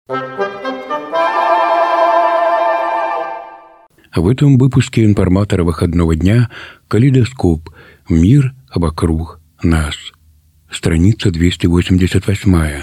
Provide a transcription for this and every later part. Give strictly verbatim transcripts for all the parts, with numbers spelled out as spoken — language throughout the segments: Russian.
В этом выпуске информатора выходного дня «Калейдоскоп. Мир вокруг нас». Страница двести восемьдесят восемь.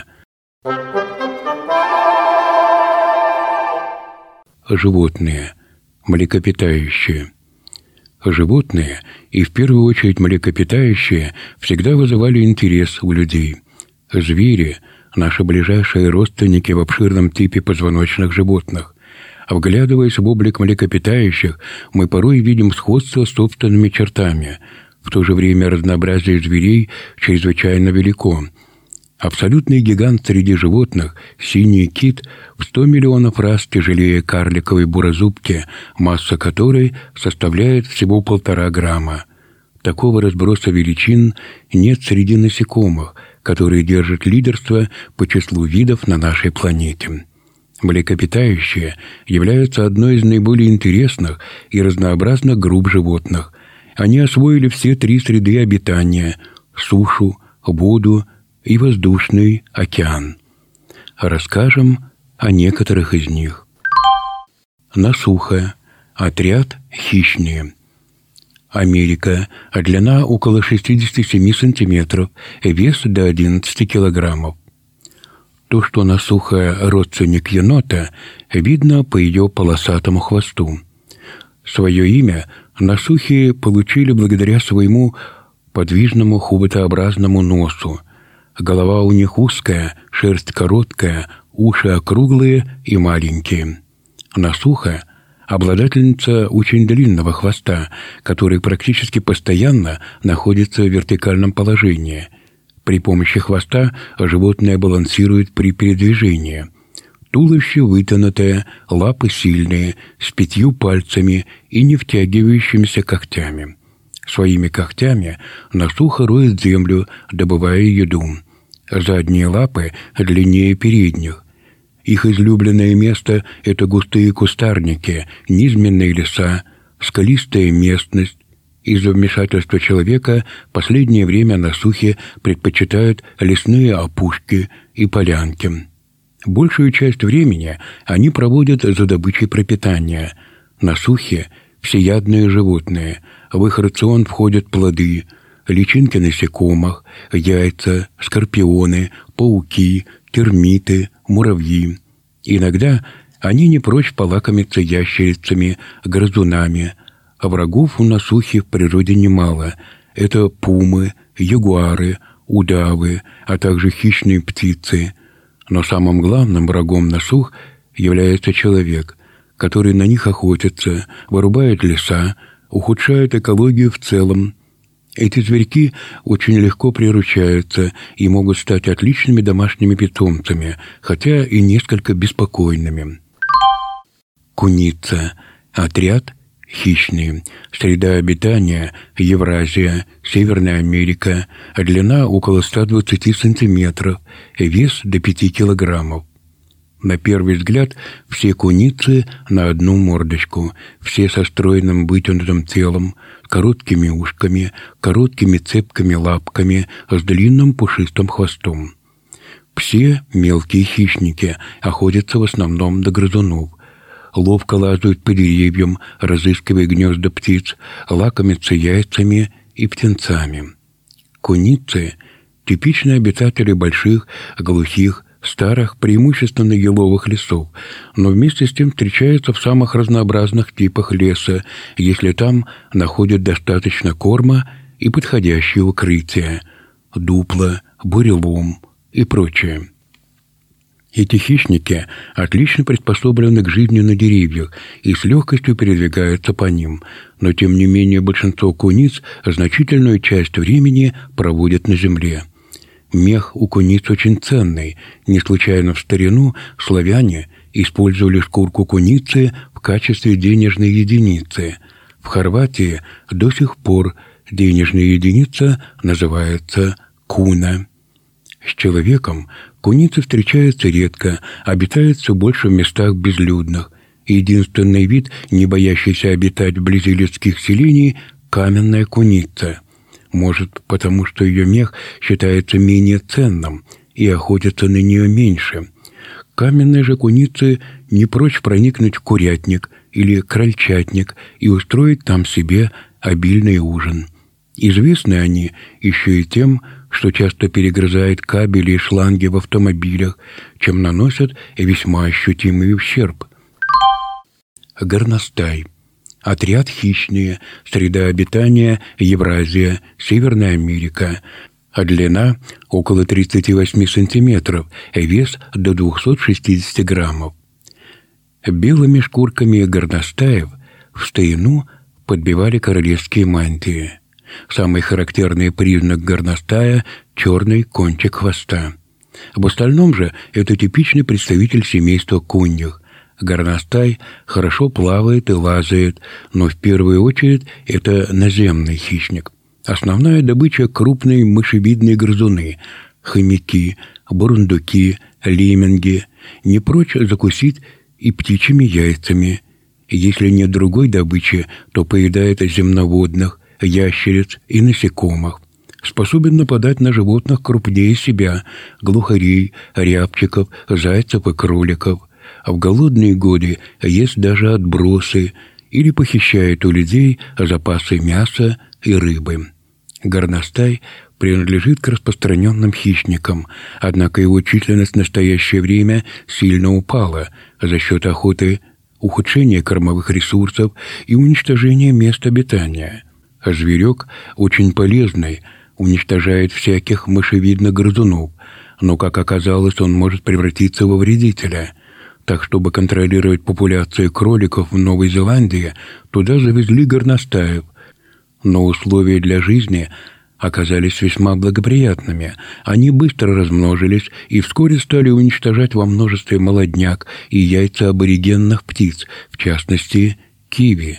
Животные. Млекопитающие. Животные, и в первую очередь млекопитающие, всегда вызывали интерес у людей. Звери – наши ближайшие родственники в обширном типе позвоночных животных. Вглядываясь в облик млекопитающих, мы порой видим сходство с собственными чертами. В то же время разнообразие зверей чрезвычайно велико. Абсолютный гигант среди животных, синий кит, в сто миллионов раз тяжелее карликовой бурозубки, масса которой составляет всего полтора грамма. Такого разброса величин нет среди насекомых, которые держат лидерство по числу видов на нашей планете. Млекопитающие являются одной из наиболее интересных и разнообразных групп животных. Они освоили все три среды обитания – сушу, воду и воздушный океан. Расскажем о некоторых из них. Насуха. Отряд хищные. Америка. Длина около шестьдесят семь сантиметров, вес до одиннадцати килограммов. То, что насуха родственник енота, видно по ее полосатому хвосту. Свое имя насухи получили благодаря своему подвижному хоботообразному носу. Голова у них узкая, шерсть короткая, уши округлые и маленькие. Насуха – обладательница очень длинного хвоста, который практически постоянно находится в вертикальном положении. При помощи хвоста животное балансирует при передвижении. Туловище вытянутое, лапы сильные, с пятью пальцами и не втягивающимися когтями. Своими когтями насуха роет землю, добывая еду. Задние лапы длиннее передних. Их излюбленное место – это густые кустарники, низменные леса, скалистая местность. Из-за вмешательства человека в последнее время насухи предпочитают лесные опушки и полянки. Большую часть времени они проводят за добычей пропитания. Насухи – всеядные животные. В их рацион входят плоды, личинки насекомых, яйца, скорпионы, пауки, термиты, муравьи. Иногда они не прочь полакомиться ящерицами, грызунами. А врагов у насухи в природе немало. Это пумы, ягуары, удавы, а также хищные птицы. Но самым главным врагом насух является человек, который на них охотится, вырубает леса, ухудшает экологию в целом. Эти зверьки очень легко приручаются и могут стать отличными домашними питомцами, хотя и несколько беспокойными. Куница. Отряд хищные. Среда обитания – Евразия, Северная Америка. Длина около ста двадцати сантиметров, вес до пяти килограммов. На первый взгляд все куницы на одну мордочку, все со стройным вытянутым телом, короткими ушками, короткими цепкими лапками, с длинным пушистым хвостом. Все мелкие хищники, охотятся в основном до грызунов. Ловко лазают по деревьям, разыскивая гнезда птиц, лакомятся яйцами и птенцами. Куницы – типичные обитатели больших, глухих, старых, преимущественно еловых лесов, но вместе с тем встречаются в самых разнообразных типах леса, если там находят достаточно корма и подходящее укрытие – дупла, бурелом и прочее. Эти хищники отлично приспособлены к жизни на деревьях и с легкостью передвигаются по ним, но тем не менее большинство куниц значительную часть времени проводят на земле. Мех у куниц очень ценный. Не случайно в старину славяне использовали шкурку куницы в качестве денежной единицы. В Хорватии до сих пор денежная единица называется куна. С человеком куницы встречаются редко, обитают все больше в местах безлюдных. Единственный вид, не боящийся обитать вблизи людских селений – каменная куница. Может, потому что ее мех считается менее ценным, и охотятся на нее меньше. Каменные же куницы не прочь проникнуть в курятник или крольчатник и устроить там себе обильный ужин. Известны они еще и тем, что часто перегрызают кабели и шланги в автомобилях, чем наносят весьма ощутимый ущерб. Горностай. Отряд хищные, среда обитания Евразия, Северная Америка. А длина около тридцати восьми сантиметров, вес до двухсот шестидесяти граммов. Белыми шкурками горностаев в старину подбивали королевские мантии. Самый характерный признак горностая – черный кончик хвоста. В остальном же это типичный представитель семейства куньих. Горностай хорошо плавает и лазает, но в первую очередь это наземный хищник. Основная добыча – крупные мышевидные грызуны, хомяки, бурундуки, лемминги. Не прочь закусить и птичьими яйцами. Если нет другой добычи, то поедает земноводных, ящериц и насекомых. Способен нападать на животных крупнее себя – глухарей, рябчиков, зайцев и кроликов. А в голодные годы ест даже отбросы или похищает у людей запасы мяса и рыбы. Горностай принадлежит к распространенным хищникам, однако его численность в настоящее время сильно упала за счет охоты, ухудшения кормовых ресурсов и уничтожения мест обитания. А зверек очень полезный, уничтожает всяких мышевидных грызунов, но, как оказалось, он может превратиться во вредителя. Так, чтобы контролировать популяцию кроликов в Новой Зеландии, туда завезли горностаев. Но условия для жизни оказались весьма благоприятными. Они быстро размножились и вскоре стали уничтожать во множестве молодняк и яйца аборигенных птиц, в частности, киви.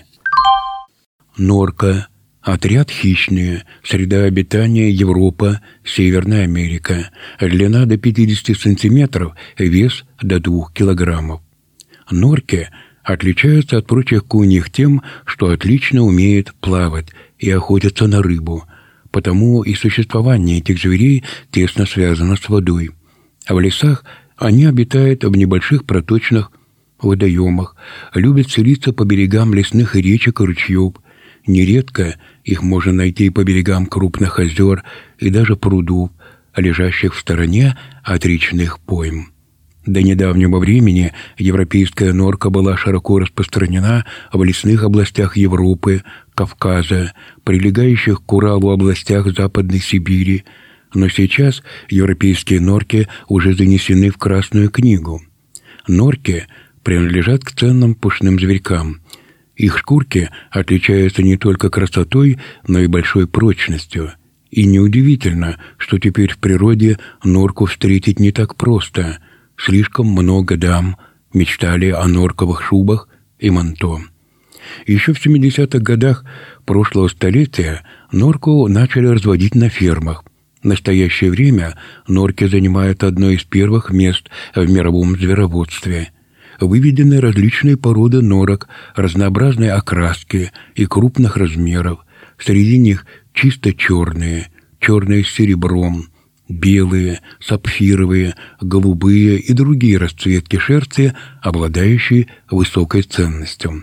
Норка. Отряд хищные, среда обитания Европа, Северная Америка, длина до пятидесяти сантиметров, вес до двух килограммов. Норки отличаются от прочих куньих тем, что отлично умеют плавать и охотятся на рыбу, потому и существование этих зверей тесно связано с водой. А в лесах они обитают в небольших проточных водоемах, любят селиться по берегам лесных речек и ручьев. Нередко их можно найти по берегам крупных озер и даже прудов, лежащих в стороне от речных пойм. До недавнего времени европейская норка была широко распространена в лесных областях Европы, Кавказа, прилегающих к Уралу областях Западной Сибири, но сейчас европейские норки уже занесены в Красную книгу. Норки принадлежат к ценным пушным зверькам. Их шкурки отличаются не только красотой, но и большой прочностью. И неудивительно, что теперь в природе норку встретить не так просто. Слишком много дам мечтали о норковых шубах и манто. Еще в семидесятых годах прошлого столетия норку начали разводить на фермах. В настоящее время норки занимают одно из первых мест в мировом звероводстве. Выведены различные породы норок, разнообразные окраски и крупных размеров. Среди них чисто черные, черные с серебром, белые, сапфировые, голубые и другие расцветки шерсти, обладающие высокой ценностью.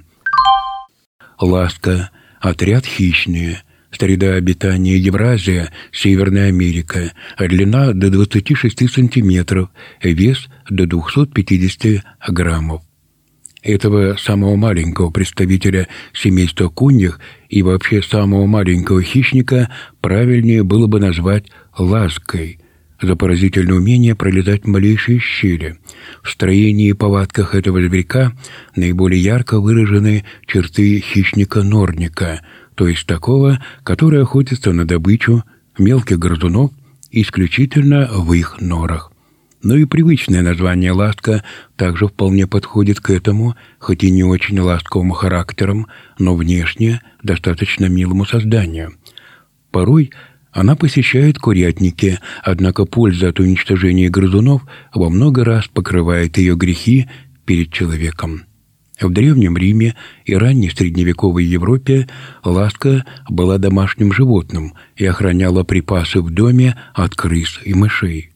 Ласка. Отряд хищные. Среда обитания Евразия, Северная Америка, длина до двадцати шести сантиметров, вес до двухсот пятидесяти граммов. Этого самого маленького представителя семейства куньих и вообще самого маленького хищника правильнее было бы назвать лаской за поразительное умение пролезать в малейшие щели. В строении и повадках этого зверька наиболее ярко выражены черты хищника-норника, то есть такого, который охотится на добычу мелких грызунов исключительно в их норах. Но и привычное название ласка также вполне подходит к этому, хоть и не очень ласковым характером, но внешне достаточно милому созданию. Порой она посещает курятники, однако польза от уничтожения грызунов во много раз покрывает ее грехи перед человеком. В Древнем Риме и ранней средневековой Европе ласка была домашним животным и охраняла припасы в доме от крыс и мышей.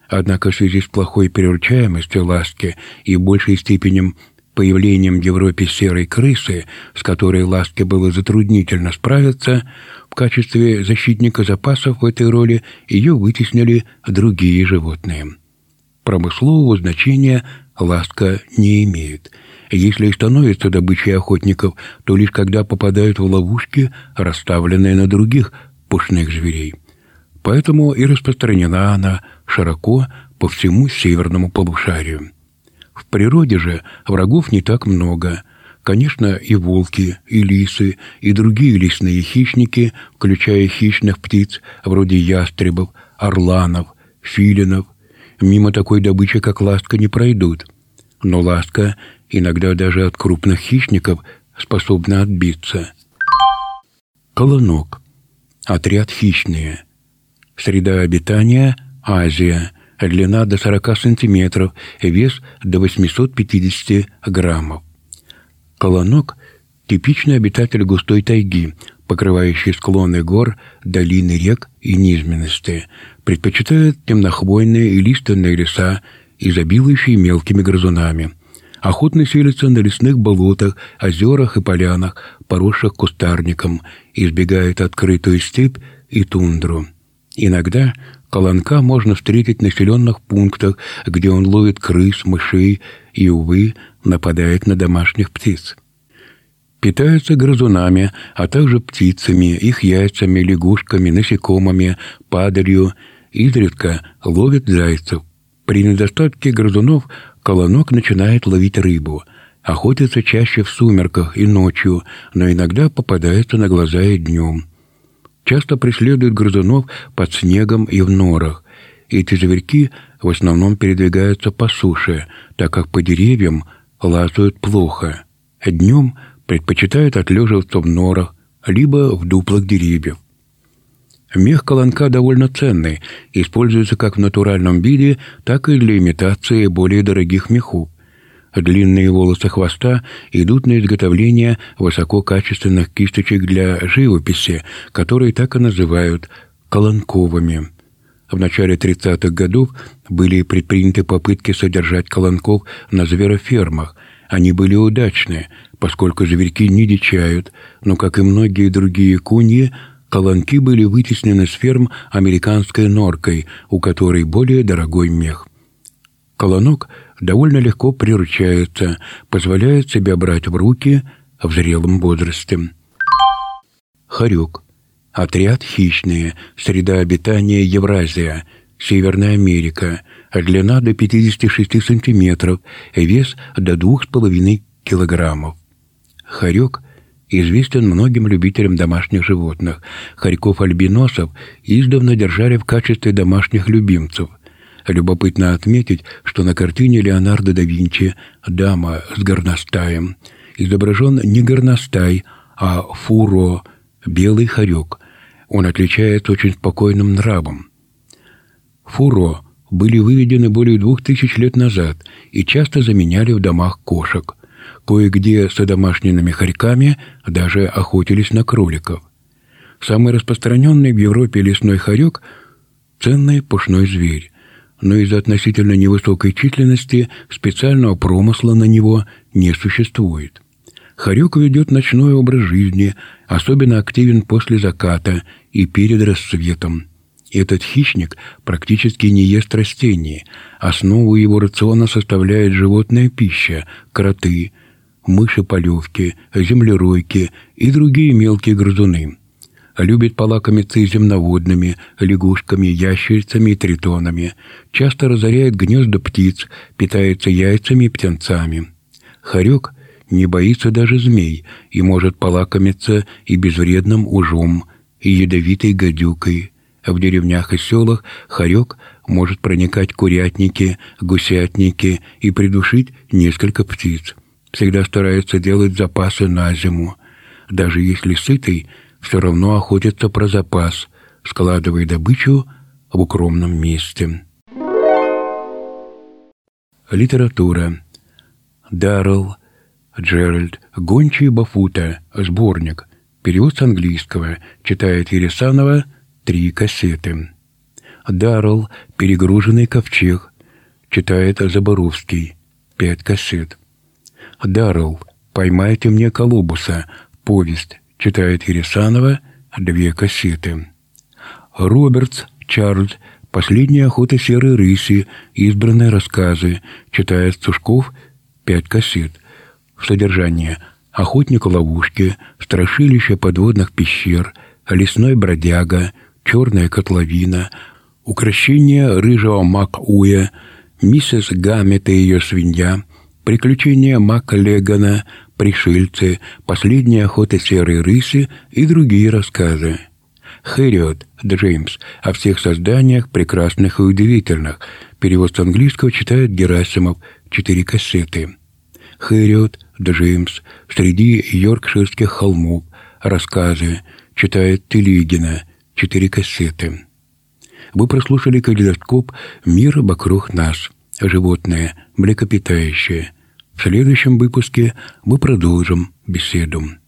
Однако в связи с плохой приручаемостью ласки и большей степенью появлением в Европе серой крысы, с которой ласке было затруднительно справиться, в качестве защитника запасов в этой роли ее вытеснили другие животные. Промыслового значения ласка не имеет. Если и становится добычей охотников, то лишь когда попадают в ловушки, расставленные на других пушных зверей. Поэтому и распространена она широко по всему северному полушарию. В природе же врагов не так много. Конечно, и волки, и лисы, и другие лесные хищники, включая хищных птиц, вроде ястребов, орланов, филинов, мимо такой добычи, как ласка, не пройдут. Но ласка иногда даже от крупных хищников способна отбиться. Колонок. Отряд хищные. Среда обитания – Азия. Длина до сорока сантиметров, вес до восьмисот пятидесяти граммов. Колонок – типичный обитатель густой тайги, покрывающий склоны гор, долины рек и низменности. Предпочитает темнохвойные и лиственные леса, изобилующие мелкими грызунами. Охотно селится на лесных болотах, озерах и полянах, поросших кустарником, избегает открытую степь и тундру. Иногда колонка можно встретить в населенных пунктах, где он ловит крыс, мышей и, увы, нападает на домашних птиц. Питаются грызунами, а также птицами, их яйцами, лягушками, насекомыми, падалью, изредка ловит зайцев. При недостатке грызунов колонок начинает ловить рыбу. Охотится чаще в сумерках и ночью, но иногда попадается на глаза и днем. Часто преследуют грызунов под снегом и в норах. Эти зверьки в основном передвигаются по суше, так как по деревьям лазают плохо. Днем предпочитают отлеживаться в норах, либо в дуплах деревьев. Мех колонка довольно ценный, используется как в натуральном виде, так и для имитации более дорогих мехов. Длинные волосы хвоста идут на изготовление высококачественных кисточек для живописи, которые так и называют колонковыми. В начале тридцатых годов были предприняты попытки содержать колонков на зверофермах. Они были удачны, поскольку зверьки не дичают, но, как и многие другие куньи, колонки были вытеснены с ферм американской норкой, у которой более дорогой мех. Колонок довольно легко приручается, позволяет себя брать в руки в зрелом возрасте. Хорек. Отряд хищные. Среда обитания Евразия. Северная Америка. Длина до пятидесяти шести сантиметров, вес до двух с половиной килограммов. Хорек известен многим любителям домашних животных. Хорьков-альбиносов издавна держали в качестве домашних любимцев. Любопытно отметить, что на картине Леонардо да Винчи «Дама с горностаем» изображен не горностай, а фуро, белый хорек. Он отличается очень спокойным нравом. Фуро были выведены более двух тысяч лет назад и часто заменяли в домах кошек. Кое-где с одомашненными хорьками даже охотились на кроликов. Самый распространенный в Европе лесной хорек – ценный пушной зверь. Но из-за относительно невысокой численности специального промысла на него не существует. Хорек ведет ночной образ жизни, особенно активен после заката и перед рассветом. Этот хищник практически не ест растений. Основу его рациона составляет животная пища – кроты, мыши-полевки, землеройки и другие мелкие грызуны. Любит полакомиться и земноводными, лягушками, ящерицами и тритонами. Часто разоряет гнезда птиц, питается яйцами и птенцами. Хорек не боится даже змей и может полакомиться и безвредным ужом, и ядовитой гадюкой. В деревнях и селах хорек может проникать в курятники, гусятники и придушить несколько птиц. Всегда старается делать запасы на зиму. Даже если сытый, все равно охотится про запас, складывая добычу в укромном месте. Литература. Даррелл, Джеральд, «Гончие Бафута», сборник, перевод с английского, читает Ересанова, три кассеты. Даррелл «Перегруженный ковчег», читает Заборовский, пять кассет. Даррелл «Поймайте мне Колобуса», повесть, читает Ересанова, две кассеты. Робертс Чарльз «Последняя охота серой рыси», избранные рассказы, читает Сушков, пять кассет. Содержание: «Охотник в ловушке», «Страшилище подводных пещер», «Лесной бродяга», «Черная котловина», «Укрощение рыжего Мак-Уя», «Миссис Гаммет и ее свинья», «Приключения Мака Легана», «Пришельцы», «Последняя охота серой рыси» и другие рассказы. Хэриот Джеймс о всех созданиях прекрасных и удивительных. Перевод с английского читает Герасимов, четыре кассеты. Хэриот Джеймс среди йоркширских холмов. Рассказы, читает Телегина, четыре кассеты. Вы прослушали калейдоскоп «Мир вокруг нас». Животные, млекопитающие. В следующем выпуске мы продолжим беседу.